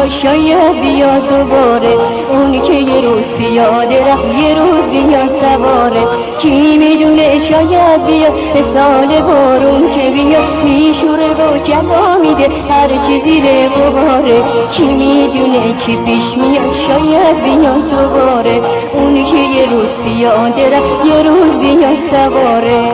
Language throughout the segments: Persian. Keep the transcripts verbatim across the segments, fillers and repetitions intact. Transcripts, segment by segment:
میاد شاید بیا دوباره، اون که یه روز پیاده رفت یه روز بیاد سواره. کی میدونه شاید بیاد به سال بارون که بیاد میشوره و جلا میده هر چی زیر غباره. کی میدونه کی پیش میاد شاید بیاد دوباره، اون که یه روز پیاده رفت یه روز بیاد سواره.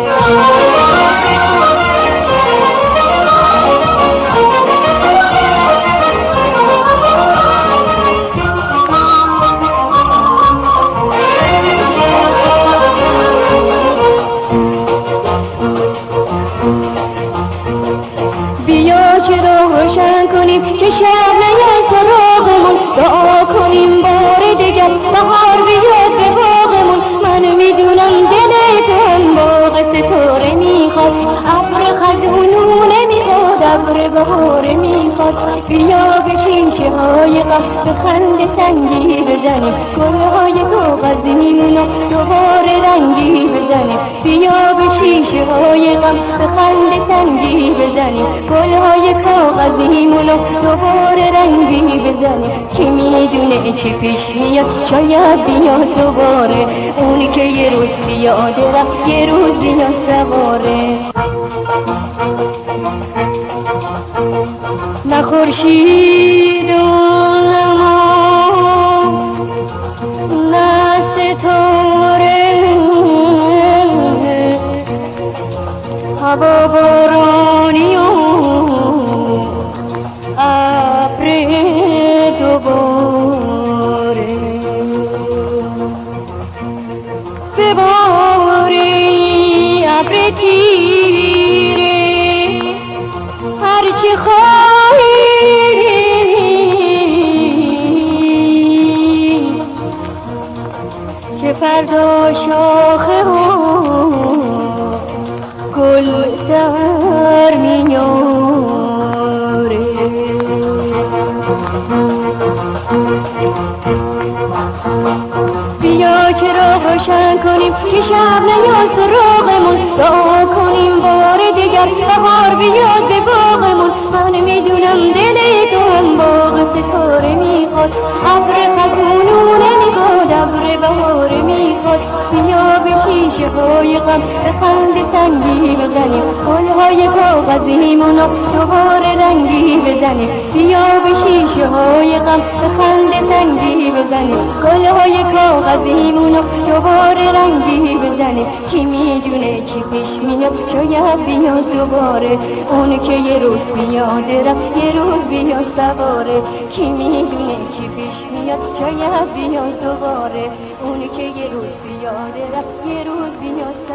بیا چراغ روشن کنیم که شب نیاد سراغمون، دعا کنیم بار دیگر بهار بیاد به باغمون. من میدونم دل تو هم باغ ستاره میخواد، ابر خزونو نمیخواد ابر بهاره میخواد. بیا بشین چهای غم به خنده سنگی بزنیم، گلهای کاغذیمونو دوباره رنگی بزنیم. بیا بشین چهای غم به خنده سنگی بزنیم، گلهای کاغذیمونو دوباره رنگی بزنیم. کی میدونه چی پیش میاد شاید بیاد دوباره، اونی که یه روز پیاده رفت یه روز بیاد سواره. نه خورشید و نه ماه نه ستاره، هوا بارانی و ابر دوباره. بباری ابر تیره هرچی خواهی، که فردا شاخه و گل در میاره. بیا چراغ روشن کنیم که شب نیاد سراغمون، دعا کنیم بار دیگر بهار بیاد به باغمون. من میدونم دل تو هم باغ ستاره میخواد، ابر خزونو نمیخواد ابر بهاره میخواد. بیا به شیشه های غم به خنده سنگی بزنیم، گلهای کاغذیمونو دوباره رنگی بزنیم. بیا به شیشه های غم به خنده سنگی بزنیم، گلهای کاغذیمونو دوباره رنگی بزنیم. کی میدونه چی پیش میاد شاید بیاد دوباره، اون که یه روز پیاده رفت یه روز بیاد سواره. کی میدونه چی پیش میاد شاید بیاد دوباره، اون که یه روز پیاده رفت یه روز بیاد سواره.